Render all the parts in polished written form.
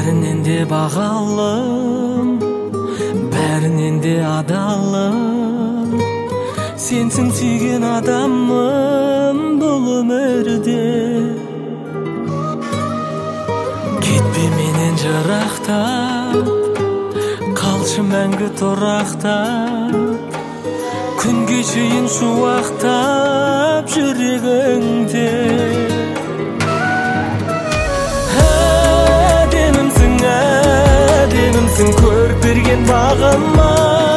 бәрінен де бағалым, бәрінен де адалым. Сенсің сүйген адамым бұл өмірде. Кетпе менен жырақтап, қалшы мәңгі тұрақтап, күнге шейін шуақтап жүрегіңде. Әдемімсің көріп берген бағыма,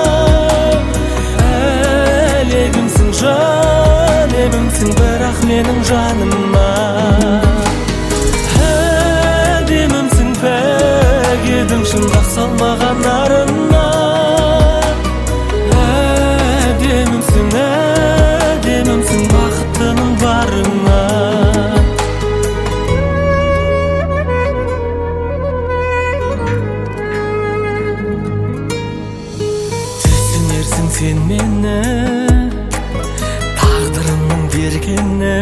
әлегімсің жан емімсің, бірақ менің жаныма. Әдемімсің пәк едің шындақ салмаған арына. Әдемімсің бақыттының барына. Түсінерсің сен мені, тағдырымның бергені,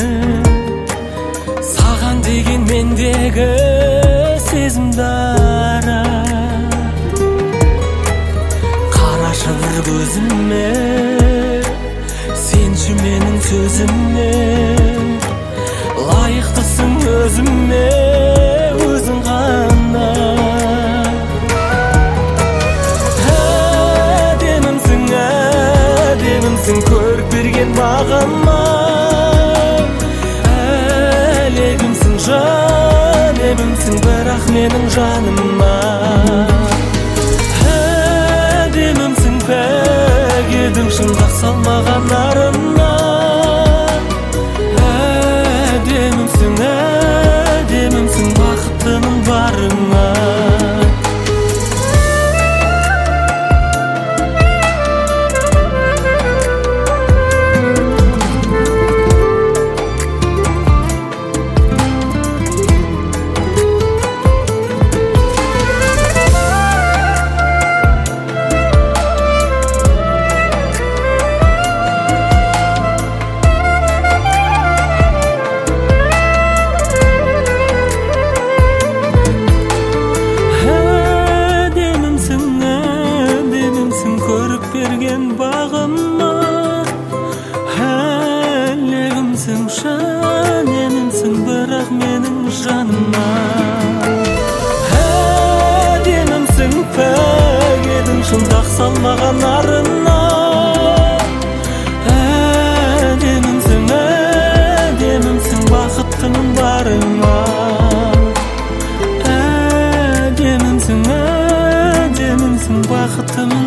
саған деген мендегі сезім дара. Қарашы бір көзіме, сенші менің сөзіме, лайықтысың өзіме, өзің ғана. Әдемімсің көріп берген бағыма, әлегімсің жан емімсің, бірақ менің жаныма. Әдемімсің пәк едің шындақ салмаған арына. Әдемімсің бақыттының барына. Бағыма, әлегімсің жан емімсің, бірақ менің жаныма. Әдемімсің пәк едің шындақ салмаған арына. Әдемімсің бақыттының барына. Әдемімсің бақыттының